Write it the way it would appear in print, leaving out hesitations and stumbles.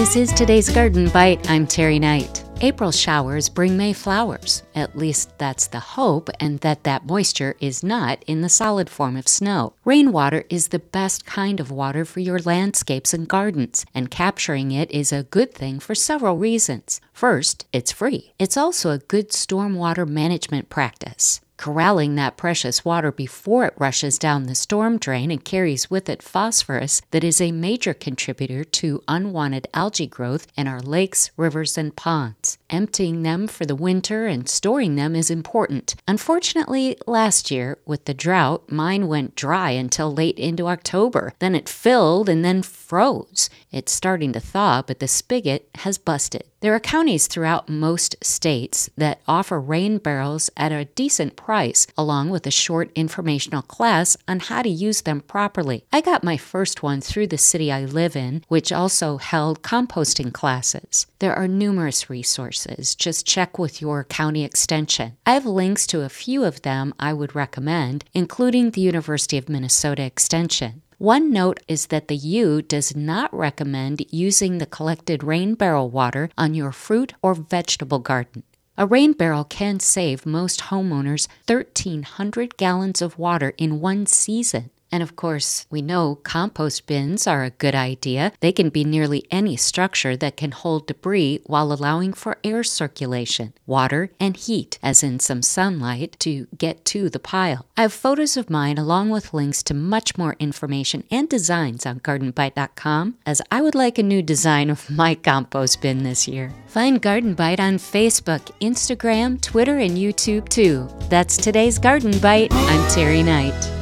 This is today's Garden Bite. I'm Terry Knight. April showers bring May flowers. At least that's the hope, and that moisture is not in the solid form of snow. Rainwater is the best kind of water for your landscapes and gardens, and capturing it is a good thing for several reasons. First, it's free. It's also a good stormwater management practice. Corralling that precious water before it rushes down the storm drain and carries with it phosphorus that is a major contributor to unwanted algae growth in our lakes, rivers, and ponds. Emptying them for the winter and storing them is important. Unfortunately, last year, with the drought, mine went dry until late into October. Then it filled and then froze. It's starting to thaw, but the spigot has busted. There are counties throughout most states that offer rain barrels at a decent price, along with a short informational class on how to use them properly. I got my first one through the city I live in, which also held composting classes. There are numerous resources. Just check with your county extension. I have links to a few of them I would recommend, including the University of Minnesota Extension. One note is that the U does not recommend using the collected rain barrel water on your fruit or vegetable garden. A rain barrel can save most homeowners 1,300 gallons of water in one season. And of course, we know compost bins are a good idea. They can be nearly any structure that can hold debris while allowing for air circulation, water, and heat, as in some sunlight, to get to the pile. I have photos of mine along with links to much more information and designs on gardenbite.com, as I would like a new design of my compost bin this year. Find Garden Bite on Facebook, Instagram, Twitter, and YouTube too. That's today's Garden Bite. I'm Terry Knight.